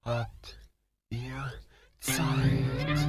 Habt ihr Zeit?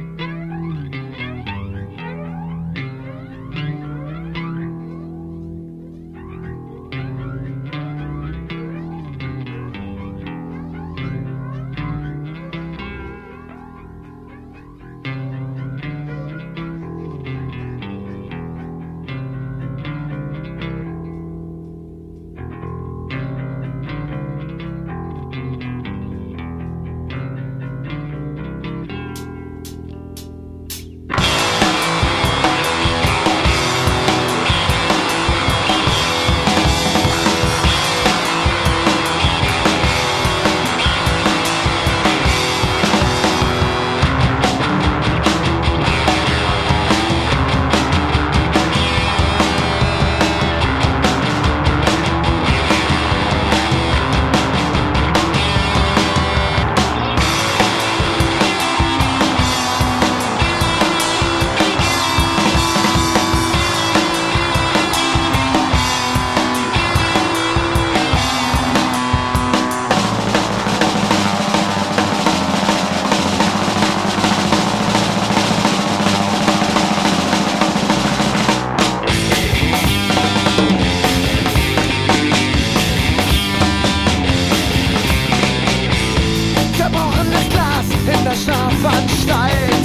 Strafanstalt.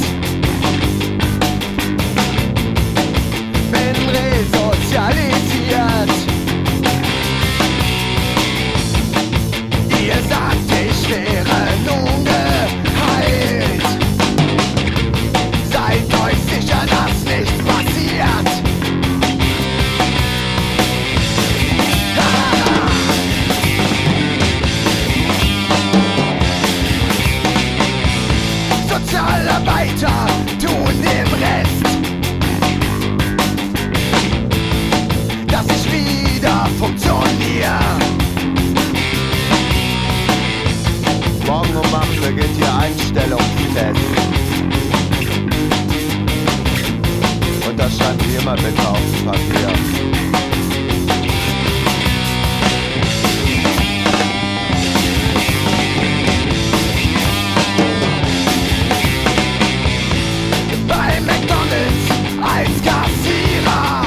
Bin resozialisiert. Ihr sagt, ich wäre nun geheilt. Seid euch sicher, dass nichts passiert. Sozialarbeiter tun den Rest, dass ich wieder funktioniere. Morgen um 8 beginnt hier Einstellungstest. Unterschreiben Sie immer bitte auf dem Papier. Bei McDonald's als Kassierer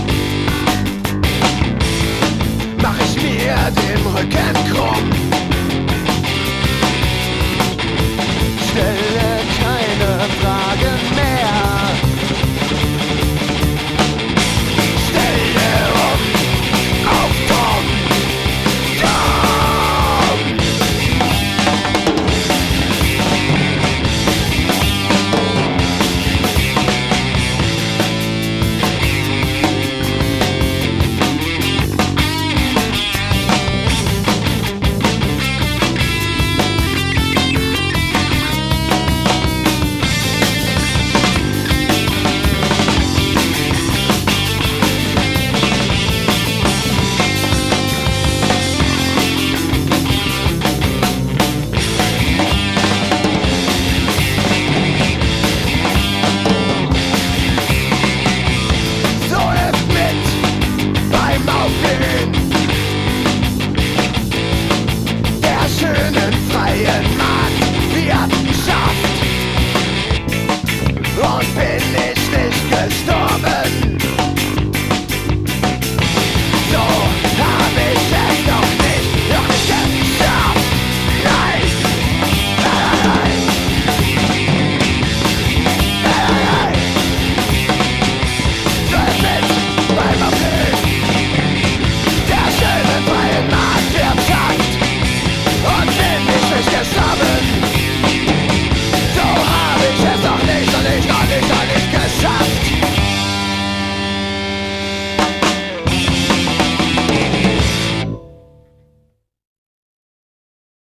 mach ich mir den Rücken krumm. Stelle keine Fragen mehr. Stelle um auf dumm. Dumm. So helft mit beim Aufblühen der schönen freien Markt.